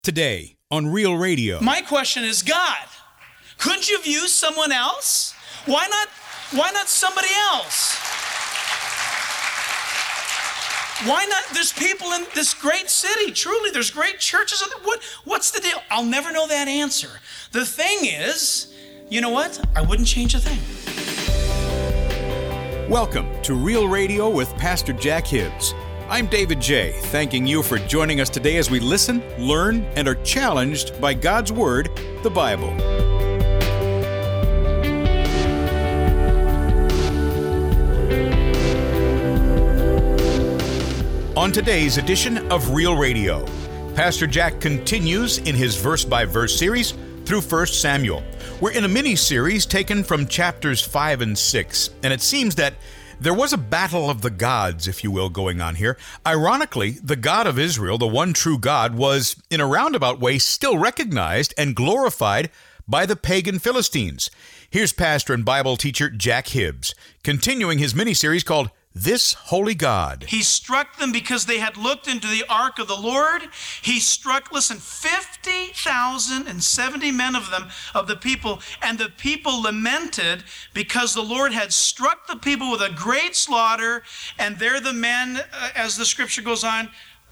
Today on Real Radio. My question is, God, couldn't you have used someone else? Why not somebody else? Why not? There's people in this great city. Truly, there's great churches. What's the deal? I'll never know that answer. The thing is, you know what? I wouldn't change a thing. Welcome to Real Radio with Pastor Jack Hibbs. I'm David J., thanking you for joining us today as we listen, learn, and are challenged by God's Word, the Bible. On today's edition of Real Radio, Pastor Jack continues in his verse-by-verse series through 1 Samuel. We're in a mini-series taken from chapters 5 and 6, and it seems that there was a battle of the gods, if you will, going on here. Ironically, the God of Israel, the one true God, was, in a roundabout way, still recognized and glorified by the pagan Philistines. Here's pastor and Bible teacher Jack Hibbs, continuing his mini-series called This Holy God. He struck them because they had looked into the ark of the Lord. He struck, 50,070 men of them, of the people, and the people lamented because the Lord had struck the people with a great slaughter, and there the men, as the scripture goes on,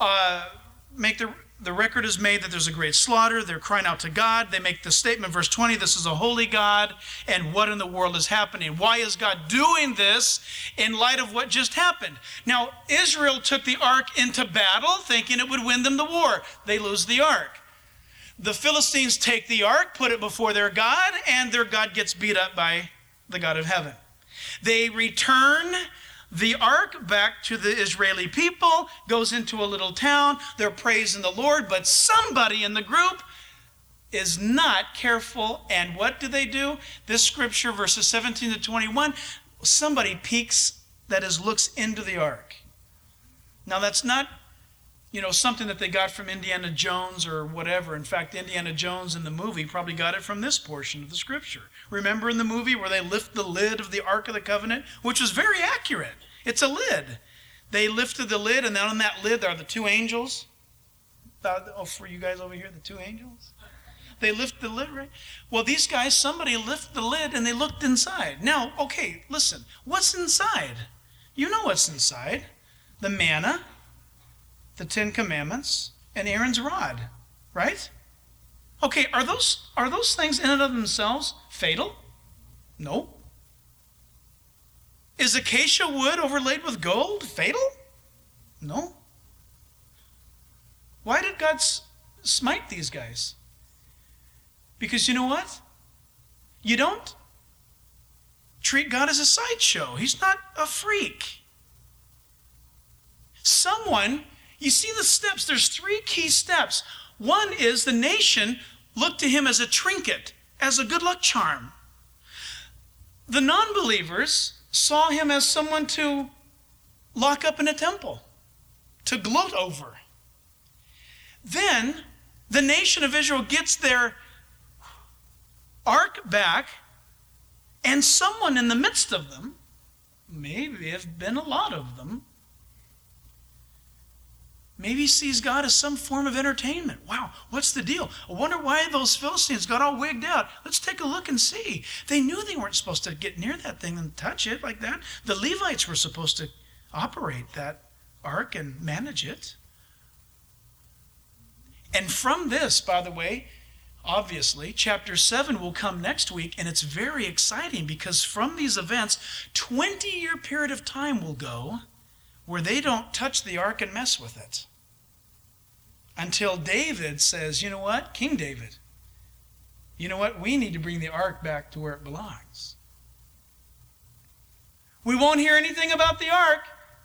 the record is made that there's a great slaughter. They're crying out to God. They make the statement, verse 20, this is a holy God, and what in the world is happening? Why is God doing this in light of what just happened? Now, Israel took the ark into battle, thinking it would win them the war. They lose the ark. The Philistines take the ark, put it before their God, and their God gets beat up by the God of heaven. They return the ark back to the Israeli people, goes into a little town. They're praising the Lord, but somebody in the group is not careful. And what do? This scripture, verses 17 to 21, somebody peeks, that is, looks into the ark. Now, that's not, something that they got from Indiana Jones or whatever. In fact, Indiana Jones in the movie probably got it from this portion of the scripture. Remember in the movie where they lift the lid of the Ark of the Covenant, which was very accurate. It's a lid. They lifted the lid, and then on that lid there are the two angels. For you guys over here, the two angels. They lift the lid, right? Well, these guys, somebody lifted the lid, and they looked inside. Now, okay, listen. What's inside? You know what's inside. The manna, the 10 Commandments, and Aaron's rod, right? Okay, are those things in and of themselves fatal? No. Is acacia wood overlaid with gold fatal? No. Why did God smite these guys? Because you know what? You don't treat God as a sideshow. He's not a freak. You see the steps. There's 3 key steps. One is the nation looked to him as a trinket, as a good luck charm. The non-believers saw him as someone to lock up in a temple, to gloat over. Then the nation of Israel gets their ark back, and someone in the midst of them, maybe have been a lot of them, maybe sees God as some form of entertainment. Wow, what's the deal? I wonder why those Philistines got all wigged out. Let's take a look and see. They knew they weren't supposed to get near that thing and touch it like that. The Levites were supposed to operate that ark and manage it. And from this, by the way, obviously, chapter 7 will come next week, and it's very exciting because from these events, 20-year period of time will go where they don't touch the ark and mess with it. Until David says, you know what? King David, you know what? We need to bring the ark back to where it belongs. We won't hear anything about the ark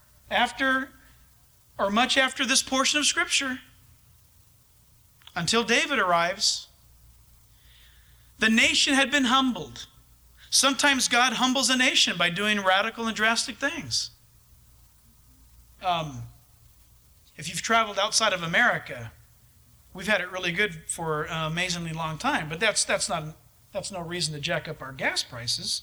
much after this portion of Scripture. Until David arrives. The nation had been humbled. Sometimes God humbles a nation by doing radical and drastic things. If you've traveled outside of America, we've had it really good for an amazingly long time, but that's no reason to jack up our gas prices.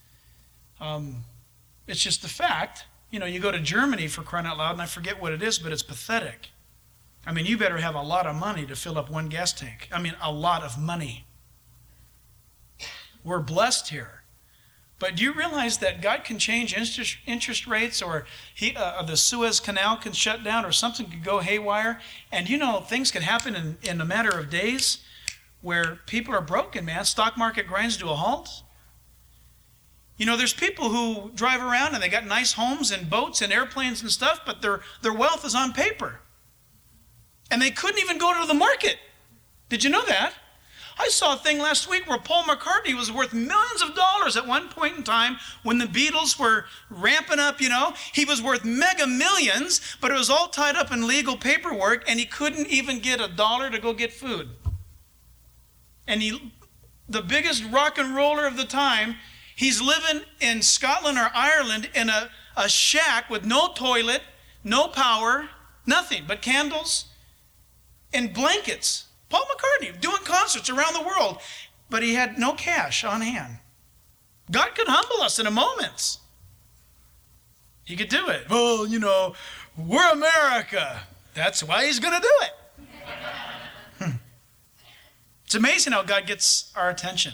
It's just the fact. You go to Germany, for crying out loud, and I forget what it is, but it's pathetic. I mean, you better have a lot of money to fill up one gas tank. I mean, a lot of money. We're blessed here. But do you realize that God can change interest rates, or the Suez Canal can shut down, or something could go haywire? And you know, things can happen in a matter of days where people are broken, man. Stock market grinds to a halt. You know, there's people who drive around and they got nice homes and boats and airplanes and stuff, but their wealth is on paper. And they couldn't even go to the market. Did you know that? I saw a thing last week where Paul McCartney was worth millions of dollars at one point in time when the Beatles were ramping up, you know. He was worth mega millions, but it was all tied up in legal paperwork, and he couldn't even get $1 to go get food. And the biggest rock and roller of the time, he's living in Scotland or Ireland in a shack with no toilet, no power, nothing but candles and blankets. Paul McCartney doing concerts around the world, but he had no cash on hand. God could humble us in a moment. He could do it. Well, you know, we're America. That's why he's going to do it. It's amazing how God gets our attention.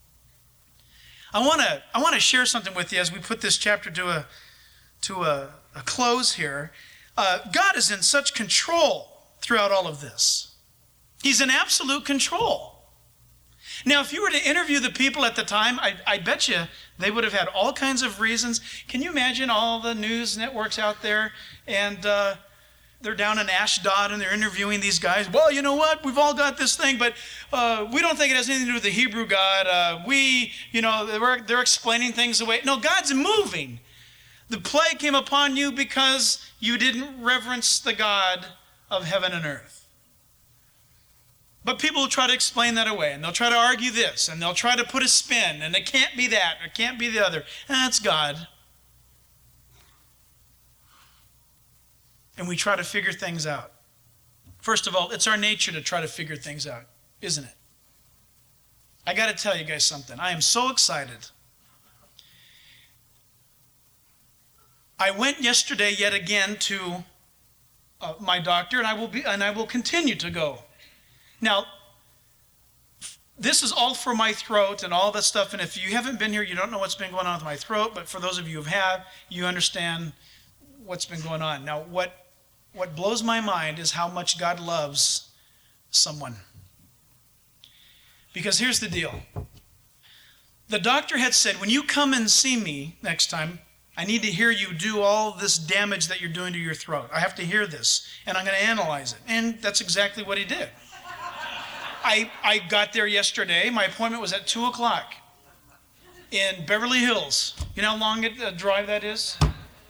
I want to share something with you as we put this chapter to a close here. God is in such control throughout all of this. He's in absolute control. Now, if you were to interview the people at the time, I bet you they would have had all kinds of reasons. Can you imagine all the news networks out there, and they're down in Ashdod and they're interviewing these guys? Well, you know what? We've all got this thing, but we don't think it has anything to do with the Hebrew God. They're explaining things away. No, God's moving. The plague came upon you because you didn't reverence the God of heaven and earth. But people will try to explain that away, and they'll try to argue this, and they'll try to put a spin, and it can't be that, or it can't be the other. And that's God. And we try to figure things out. First of all, it's our nature to try to figure things out, isn't it? I got to tell you guys something. I am so excited. I went yesterday yet again to my doctor, and I will continue to go. Now, this is all for my throat and all that stuff, and if you haven't been here, you don't know what's been going on with my throat, but for those of you who have, you understand what's been going on. Now, what blows my mind is how much God loves someone. Because here's the deal. The doctor had said, when you come and see me next time, I need to hear you do all this damage that you're doing to your throat. I have to hear this, and I'm going to analyze it. And that's exactly what he did. I got there yesterday. My appointment was at 2 o'clock in Beverly Hills. You know how long a drive that is?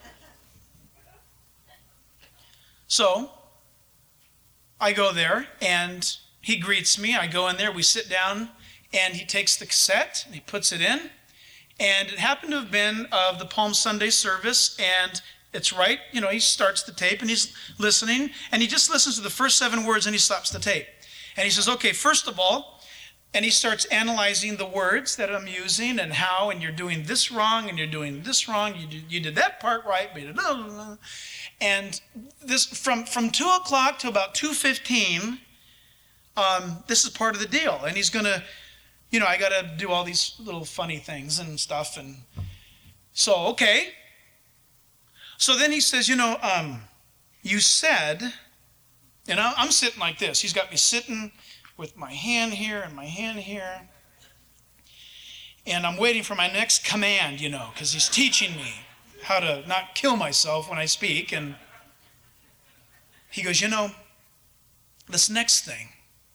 So I go there, and he greets me. I go in there. We sit down, and he takes the cassette, and he puts it in. And it happened to have been of the Palm Sunday service, and it's right. You know, he starts the tape, and he's listening, and he just listens to the first 7 words, and he stops the tape. And he says, okay, first of all, and he starts analyzing the words that I'm using and how, and you're doing this wrong, and you're doing this wrong, you did that part right, and this from 2 o'clock to about 2:15, this is part of the deal. And he's going to, you know, I got to do all these little funny things and stuff. And so, okay. So then he says, you know, you said, and I'm sitting like this. He's got me sitting with my hand here and my hand here. And I'm waiting for my next command, you know, because he's teaching me how to not kill myself when I speak. And he goes, you know, this next thing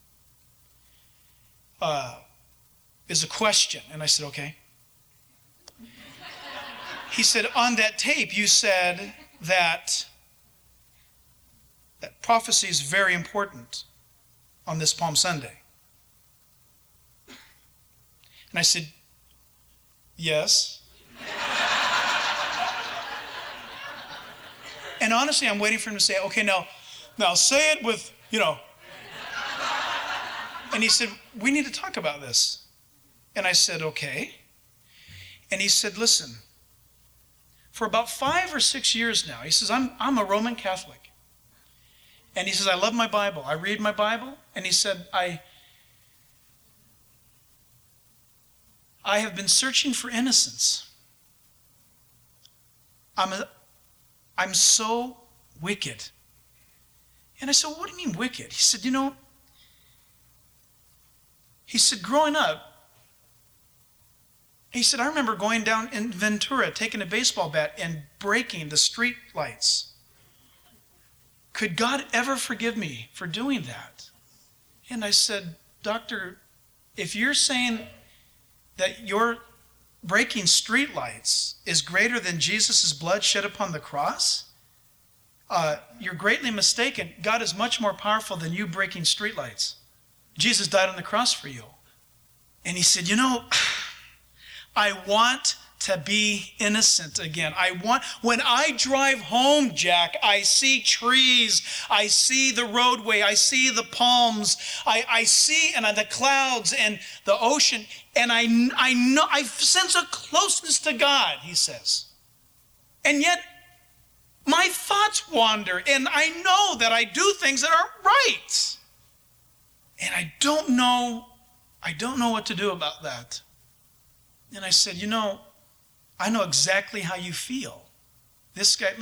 is a question. And I said, okay. He said, on that tape, you said that prophecy is very important on this Palm Sunday. And I said, yes. And honestly, I'm waiting for him to say, okay, now say it with, you know. And he said, we need to talk about this. And I said, okay. And he said, listen, for about 5 or 6 years now, he says, I'm a Roman Catholic. And he says, I love my Bible. I read my Bible. And he said, I have been searching for innocence. I'm so wicked. And I said, well, what do you mean wicked? He said, he said, growing up, he said, I remember going down in Ventura, taking a baseball bat and breaking the street lights. Could God ever forgive me for doing that? And I said, Doctor, if you're saying that your breaking street lights is greater than Jesus' blood shed upon the cross, you're greatly mistaken. God is much more powerful than you breaking street lights. Jesus died on the cross for you. And he said, I want to be innocent again. When I drive home, Jack, I see trees, I see the roadway, I see the palms, I see the clouds and the ocean, and I know, I sense a closeness to God, he says. And yet, my thoughts wander, and I know that I do things that aren't right. And I don't know what to do about that. And I said, I know exactly how you feel. This guy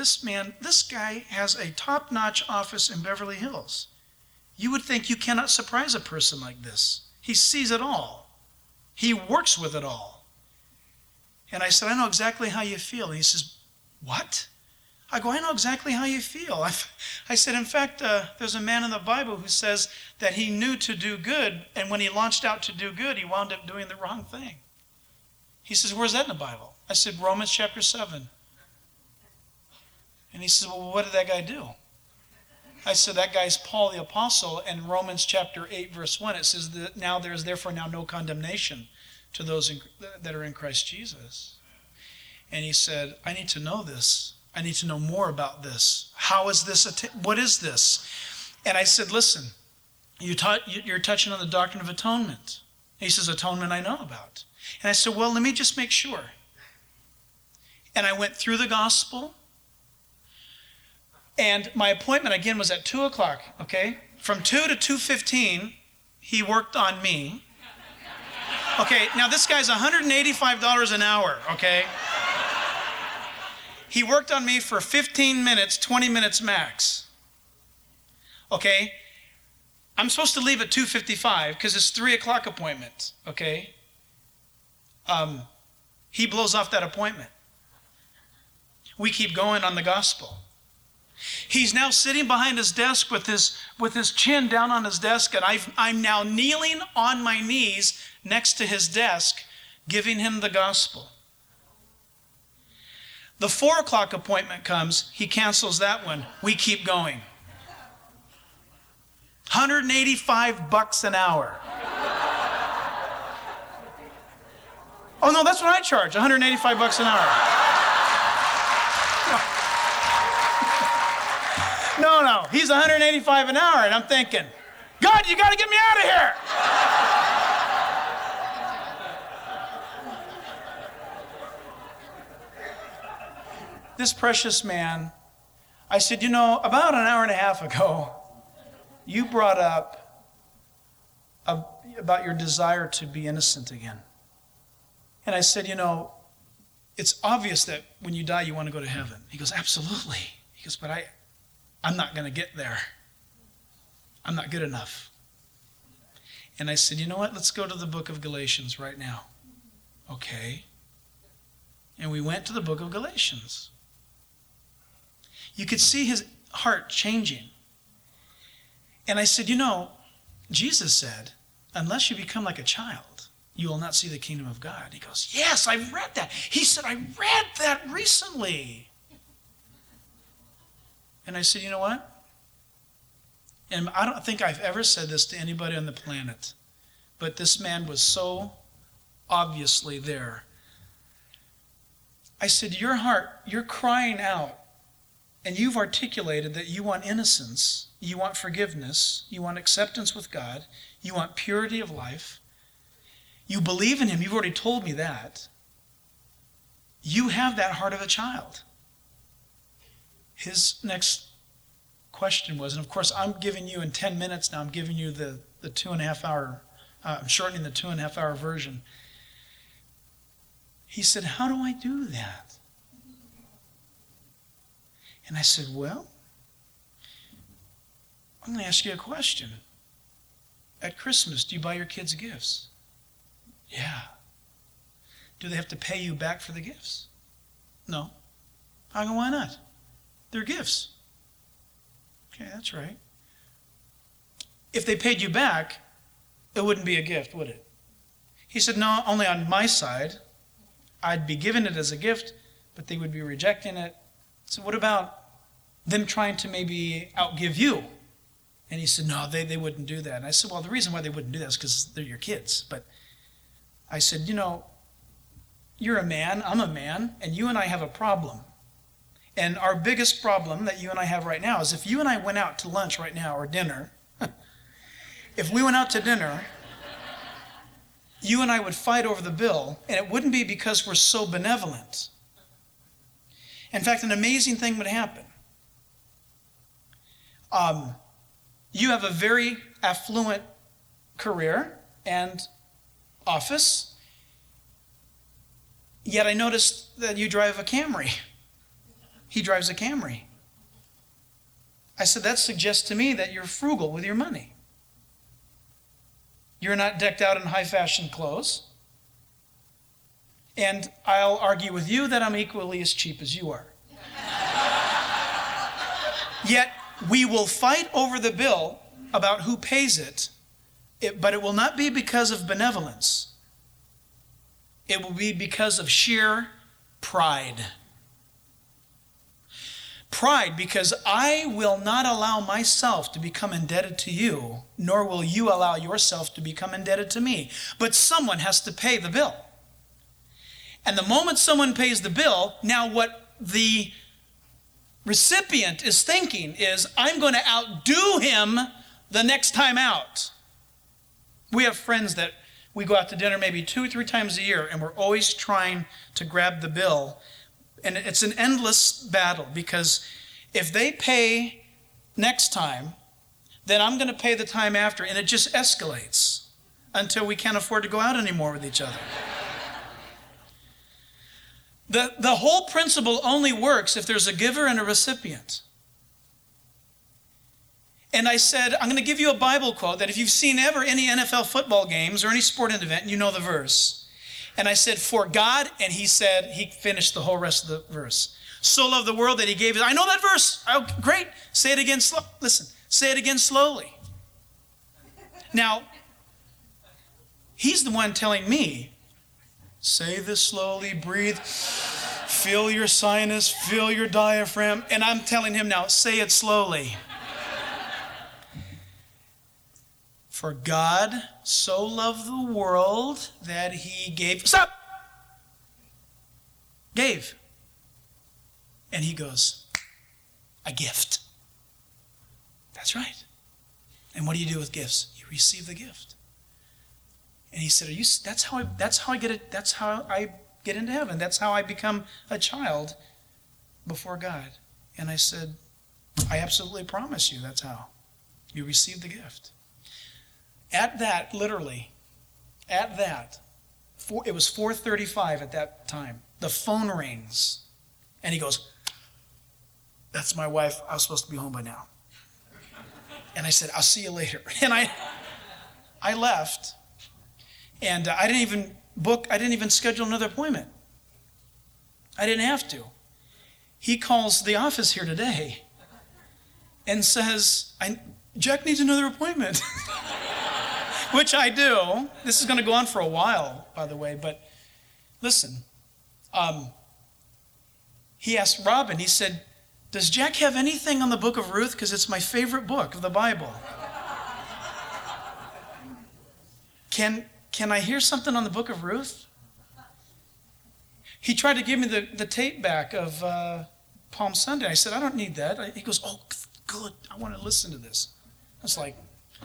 has a top-notch office in Beverly Hills. You would think you cannot surprise a person like this. He sees it all. He works with it all. And I said, I know exactly how you feel. And he says, what? I go, I know exactly how you feel. I said, in fact, there's a man in the Bible who says that he knew to do good, and when he launched out to do good, he wound up doing the wrong thing. He says, where's that in the Bible? I said, Romans chapter 7. And he says, well, what did that guy do? I said, that guy's Paul the Apostle. And in Romans chapter 8, verse 1, it says that now there is therefore now no condemnation to those that are in Christ Jesus. And he said, I need to know this. I need to know more about this. How is this? What is this? And I said, listen, you're touching on the doctrine of atonement. And he says, atonement I know about. And I said, well, let me just make sure. And I went through the gospel. And my appointment, again, was at 2 o'clock, okay? From 2 to 2:15, he worked on me. Okay, now this guy's $185 an hour, okay? He worked on me for 15 minutes, 20 minutes max. Okay? I'm supposed to leave at 2:55 because it's 3 o'clock appointment, okay? He blows off that appointment. We keep going on the gospel. He's now sitting behind his desk with his chin down on his desk, and I'm now kneeling on my knees next to his desk, giving him the gospel. The 4 o'clock appointment comes, he cancels that one. We keep going. $185 an hour. Oh no, that's what I charge, $185 an hour. No, he's $185 an hour, and I'm thinking, God, you got to get me out of here. This precious man, I said, about an hour and a half ago, you brought up about your desire to be innocent again. And I said, it's obvious that when you die, you want to go to heaven. He goes, absolutely. He goes, but I'm not going to get there. I'm not good enough. And I said, you know what? Let's go to the book of Galatians right now. Okay. And we went to the book of Galatians. You could see his heart changing. And I said, Jesus said, unless you become like a child, you will not see the kingdom of God. He goes, yes, I've read that. He said, I read that recently. And I said, you know what? And I don't think I've ever said this to anybody on the planet, but this man was so obviously there. I said, your heart, you're crying out, and you've articulated that you want innocence, you want forgiveness, you want acceptance with God, you want purity of life. You believe in him. You've already told me that. You have that heart of a child. His next question was, and of course I'm giving you in 10 minutes now, I'm giving you the 2.5 hour, I'm shortening the 2.5 hour version. He said, how do I do that? And I said, well, I'm going to ask you a question. At Christmas, do you buy your kids gifts? Yeah. Do they have to pay you back for the gifts? No. I go, why not? They're gifts. Okay, that's right. If they paid you back, it wouldn't be a gift, would it? He said, no, only on my side. I'd be giving it as a gift, but they would be rejecting it. So what about them trying to maybe outgive you? And he said, no, they wouldn't do that. And I said, well, the reason why they wouldn't do that is because they're your kids. But I said, you know, you're a man, I'm a man, and you and I have a problem. And our biggest problem that you and I have right now is if you and I went out to lunch right now or dinner, if we went out to dinner, you and I would fight over the bill, and it wouldn't be because we're so benevolent. In fact, an amazing thing would happen. You have a very affluent career and office, yet I noticed that you drive a Camry. He drives a Camry. I said, that suggests to me that you're frugal with your money. You're not decked out in high fashion clothes. And I'll argue with you that I'm equally as cheap as you are. Yet we will fight over the bill about who pays it, but it will not be because of benevolence. It will be because of sheer pride. Pride, because I will not allow myself to become indebted to you, nor will you allow yourself to become indebted to me. But someone has to pay the bill. And the moment someone pays the bill, now what the recipient is thinking is, I'm going to outdo him the next time out. We have friends that we go out to dinner maybe 2 or 3 times a year, and we're always trying to grab the bill. And it's an endless battle, because if they pay next time, then I'm going to pay the time after, and it just escalates until we can't afford to go out anymore with each other. The whole principle only works if there's a giver and a recipient. And I said, I'm going to give you a Bible quote that if you've seen ever any NFL football games or any sporting event, you know the verse. And I said, for God, and he said, he finished the whole rest of the verse. So loved the world that he gave it. I know that verse. Oh, great. Say it again. Listen, say it again slowly. Now, he's the one telling me, say this slowly, breathe, feel your sinus, feel your diaphragm. And I'm telling him now, say it slowly. For God so loved the world that he gave. Stop! Gave. And he goes, a gift. That's right. And what do you do with gifts? You receive the gift. And he said, that's how I get into heaven. That's how I become a child before God. And I said, I absolutely promise you that's how. You receive the gift. At that, literally, it was 4:35 at that time. The phone rings, and he goes, that's my wife. I was supposed to be home by now. And I said, I'll see you later. And I left, and I didn't even schedule another appointment. I didn't have to. He calls the office here today and says, Jack needs another appointment. Which I do. This is going to go on for a while, by the way. But listen, he asked Robin, he said, does Jack have anything on the book of Ruth? Because it's my favorite book of the Bible. Can I hear something on the book of Ruth? He tried to give me the tape back of Palm Sunday. I said, I don't need that. He goes, oh, good. I want to listen to this. I was like...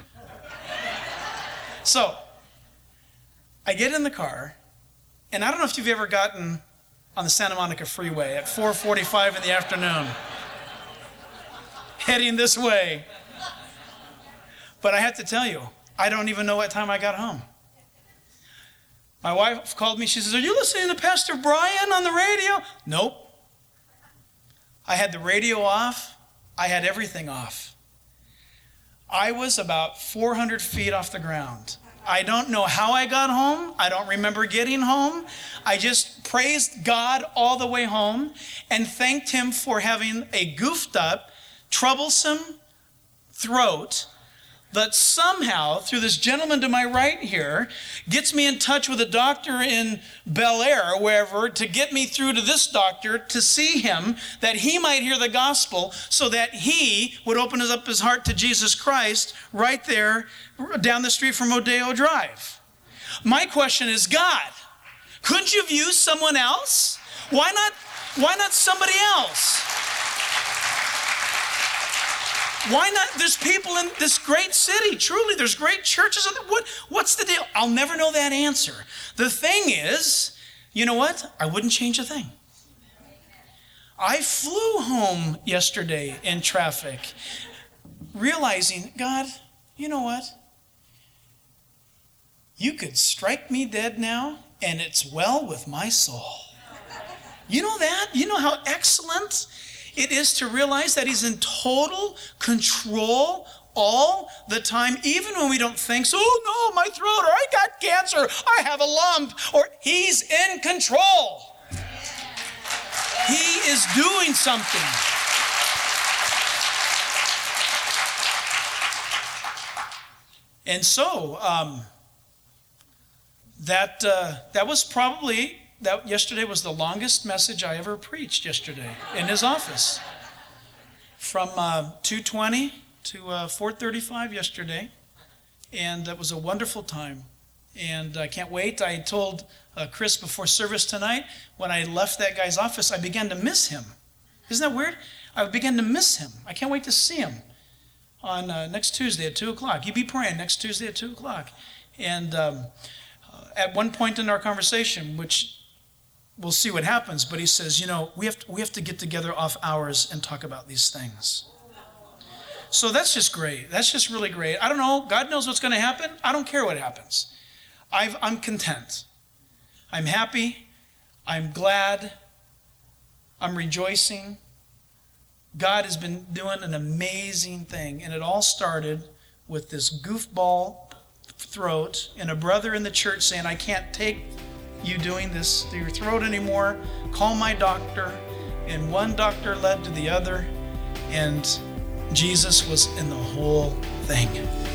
So, I get in the car, and I don't know if you've ever gotten on the Santa Monica Freeway at 4:45 in the afternoon. heading this way. But I have to tell you, I don't even know what time I got home. My wife called me. She says, "Are you listening to Pastor Brian on the radio?" Nope. I had the radio off. I had everything off. I was about 400 feet off the ground. I don't know how I got home. I don't remember getting home. I just praised God all the way home and thanked him for having a goofed up, troublesome throat that somehow, through this gentleman to my right here, gets me in touch with a doctor in Bel Air, wherever, to get me through to this doctor to see him, that he might hear the gospel, so that he would open up his heart to Jesus Christ right there down the street from Rodeo Drive. My question is, God, couldn't you have used someone else? Why not somebody else? Why not? There's people in this great city. Truly, there's great churches. What's the deal? I'll never know that answer. The thing is, you know what? I wouldn't change a thing. I flew home yesterday in traffic, realizing, God, you know what? You could strike me dead now, and it's well with my soul. You know that? You know how excellent it is to realize that he's in total control all the time, even when we don't think so. "Oh no, my throat," or "I got cancer," "I have a lump," or he's in control. He is doing something. And so that was probably, that yesterday was the longest message I ever preached yesterday in his office. From 2:20 to 4:35 yesterday. And that was a wonderful time. And I can't wait. I told Chris before service tonight, when I left that guy's office, I began to miss him. Isn't that weird? I began to miss him. I can't wait to see him on next Tuesday at 2 o'clock. You be praying next Tuesday at 2 o'clock. And at one point in our conversation, which we'll see what happens, but he says, you know, we have to get together off hours and talk about these things. So that's just great. That's just really great. I don't know. God knows what's going to happen. I don't care what happens. I'm content. I'm happy. I'm glad. I'm rejoicing. God has been doing an amazing thing. And it all started with this goofball throat and a brother in the church saying, "I can't take you doing this to your throat anymore. Call my doctor." And one doctor led to the other. And Jesus was in the whole thing.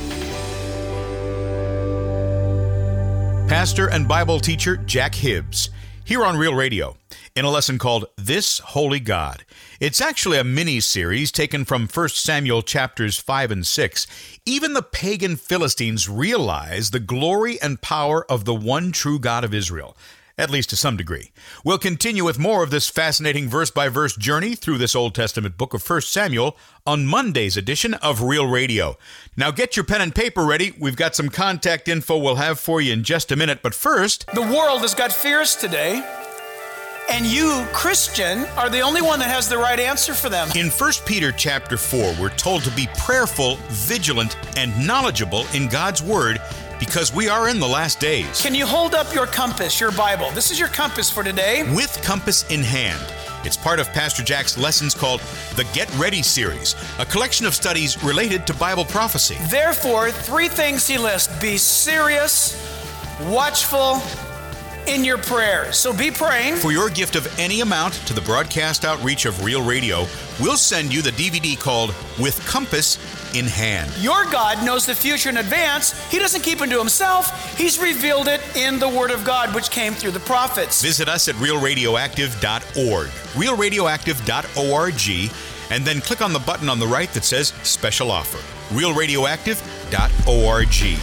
Pastor and Bible teacher Jack Hibbs, here on Real Radio, in a lesson called This Holy God. It's actually a mini-series taken from 1 Samuel chapters 5 and 6. Even the pagan Philistines realize the glory and power of the one true God of Israel, at least to some degree. We'll continue with more of this fascinating verse-by-verse journey through this Old Testament book of 1 Samuel on Monday's edition of Real Radio. Now get your pen and paper ready. We've got some contact info we'll have for you in just a minute, but first... The world has got fears today, and you, Christian, are the only one that has the right answer for them. In 1 Peter chapter 4, we're told to be prayerful, vigilant, and knowledgeable in God's Word, because we are in the last days. Can you hold up your compass, your Bible? This is your compass for today. With compass in hand. It's part of Pastor Jack's lessons called the Get Ready series, a collection of studies related to Bible prophecy. Therefore, 3 things he lists. Be serious, watchful, in your prayers. So be praying. For your gift of any amount to the broadcast outreach of Real Radio, we'll send you the DVD called With Compass in Hand. Your God knows the future in advance. He doesn't keep it to himself. He's revealed it in the Word of God, which came through the prophets. Visit us at realradioactive.org, realradioactive.org, and then click on the button on the right that says Special Offer, realradioactive.org.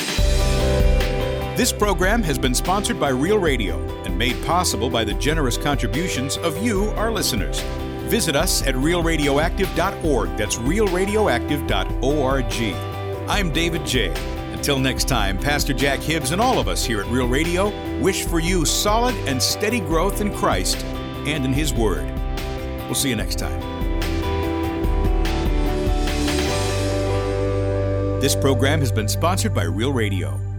This program has been sponsored by Real Radio and made possible by the generous contributions of you, our listeners. Visit us at realradioactive.org. That's realradioactive.org. I'm David J. Until next time, Pastor Jack Hibbs and all of us here at Real Radio wish for you solid and steady growth in Christ and in His Word. We'll see you next time. This program has been sponsored by Real Radio.